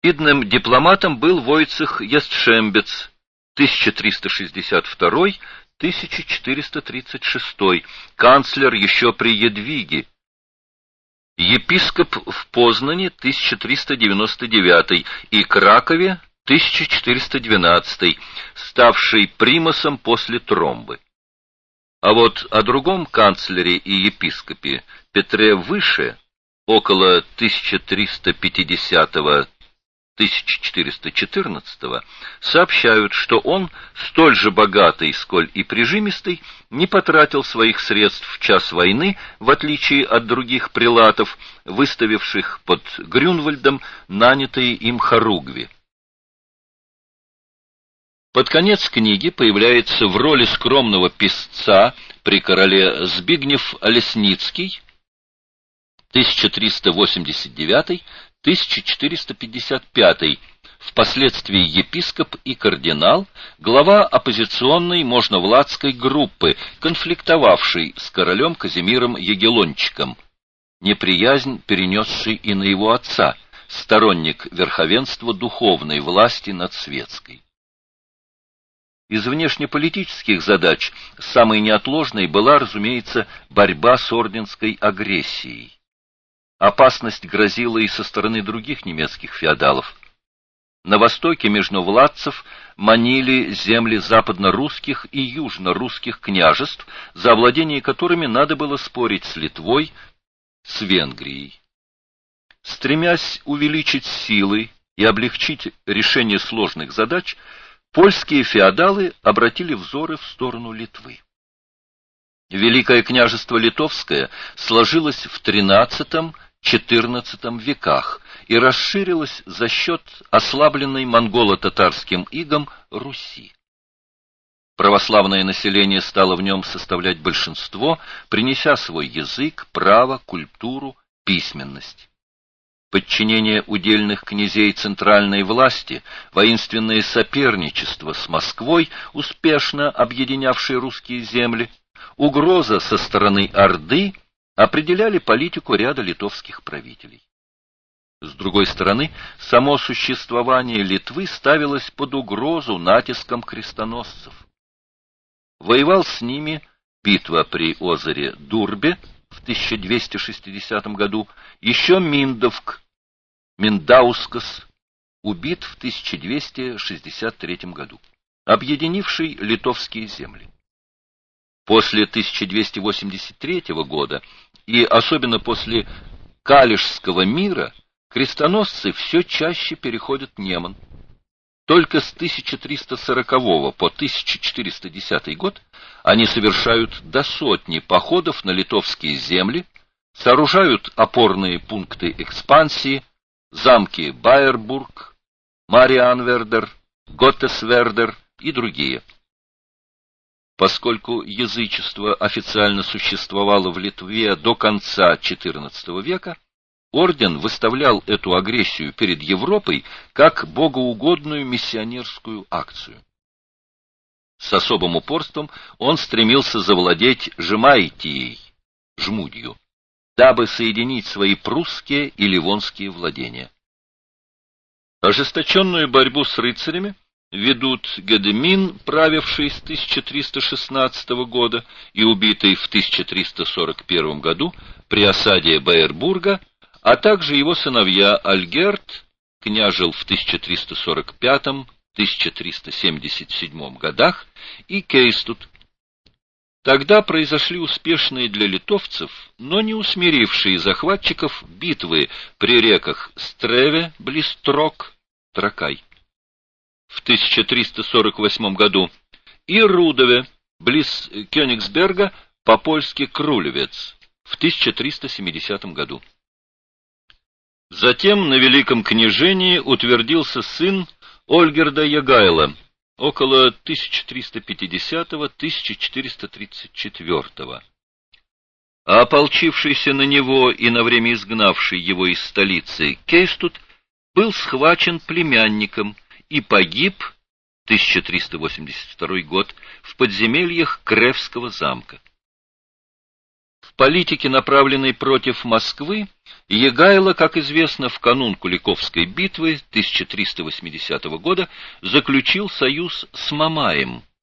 Видным дипломатом был Войцех Ястшембец, 1362-1436, канцлер еще при Едвиге, епископ в Познане 1399 и Кракове 1412, ставший примасом после Тромбы. А вот о другом канцлере и епископе Петре Выше около 1350-1414 сообщают, что он, столь же богатый, сколь и прижимистый, не потратил своих средств в час войны, в отличие от других прелатов, выставивших под Грюнвальдом нанятые им хоругви. Под конец книги появляется в роли скромного писца при короле Збигнев Олесницкий, 1389-1455, впоследствии епископ и кардинал, глава оппозиционной можновладской группы, конфликтовавшей с королем Казимиром Ягеллончиком, неприязнь перенесший и на его отца, сторонник верховенства духовной власти над светской. Из внешнеполитических задач самой неотложной была, разумеется, борьба с орденской агрессией. Опасность грозила и со стороны других немецких феодалов. На востоке межновладцев манили земли западно-русских и южно-русских княжеств, за владение которыми надо было спорить с Литвой, с Венгрией. Стремясь увеличить силы и облегчить решение сложных задач, польские феодалы обратили взоры в сторону Литвы. Великое княжество Литовское сложилось в XIII-XIV веках и расширилось за счет ослабленной монголо-татарским игом Руси. Православное население стало в нем составлять большинство, принеся свой язык, право, культуру, письменность. Подчинение удельных князей центральной власти, воинственное соперничество с Москвой, успешно объединявшей русские земли, угроза со стороны Орды определяли политику ряда литовских правителей. С другой стороны, само существование Литвы ставилось под угрозу натиском крестоносцев. Воевал с ними битва при озере Дурбе в 1260 году, еще Миндовк, Миндаускас, убит в 1263 году, объединивший литовские земли. После 1283 года и особенно после Калишского мира крестоносцы все чаще переходят Неман. Только с 1340 по 1410 год они совершают до сотни походов на литовские земли, сооружают опорные пункты экспансии, замки Байербург, Марианвердер, Готтесвердер и другие. Поскольку язычество официально существовало в Литве до конца XIV века, орден выставлял эту агрессию перед Европой как богоугодную миссионерскую акцию. С особым упорством он стремился завладеть Жемайтией, Жмудью, дабы соединить свои прусские и ливонские владения. Ожесточенную борьбу с рыцарями ведут Гедемин, правивший с 1316 года и убитый в 1341 году при осаде Байербурга, а также его сыновья Альгерт, княжил в 1345-1377 годах, и Кейстут. Тогда произошли успешные для литовцев, но не усмирившие захватчиков битвы при реках Стреве, близ Трок, Тракай в 1348 году и Рудове, близ Кёнигсберга, по-польски Крулевец, в 1370 году. Затем на Великом княжении утвердился сын Ольгерда Ягайла около 1350-1434, а ополчившийся на него и на время изгнавший его из столицы Кейстут был схвачен племянником и погиб 1382 год в подземельях Кревского замка. В В политике, направленной против Москвы, Егайло, как известно, в канун Куликовской битвы 1380 года заключил союз с Мамаем,